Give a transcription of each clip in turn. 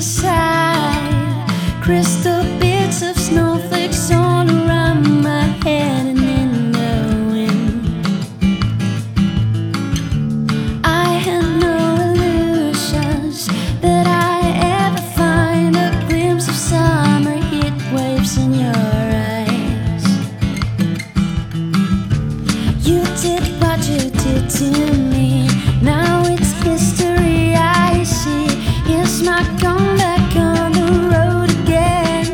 side. Crystal bits of snowflakes all around my head and in the wind. I had no illusions that I ever find a glimpse of summer heat waves in your eyes. You did what you did to me. Now it's history I see. Here's my comeback on the road again.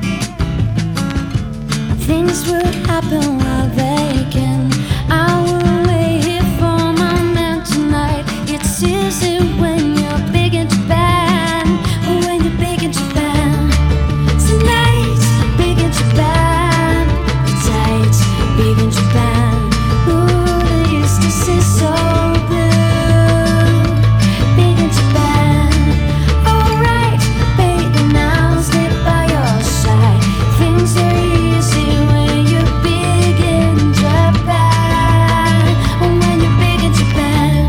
Things will happen while they can. I will wait here for my man tonight. It's easy when you're big in Japan. When you're big in Japan. Tonight, big in Japan. Tight, big in Japan. Ooh, they used to say so blue. Big in Japan. Alright, baby, now I'll stay by your side. Things are easy when you're big in Japan. When you're big in Japan.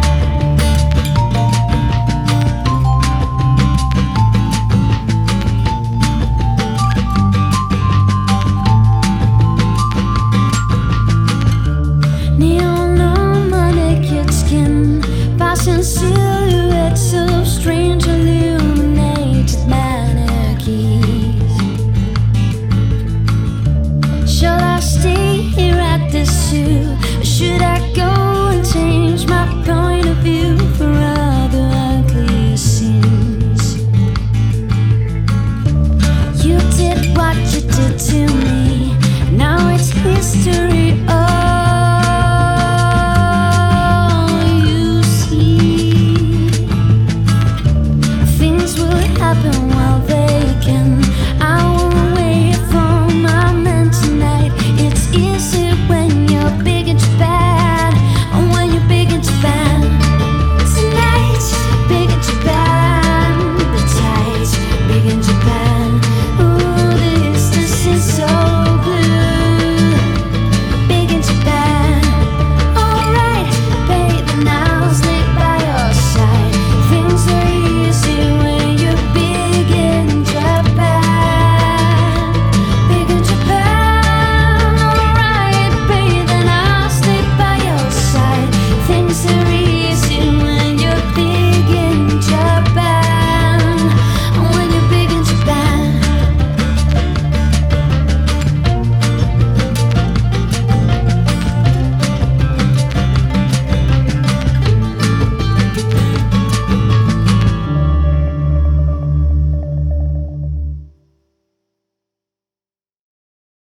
Neon on my naked skin, passing silhouettes of strange illuminated mannequins. Shall I stay here at the zoo, or should I go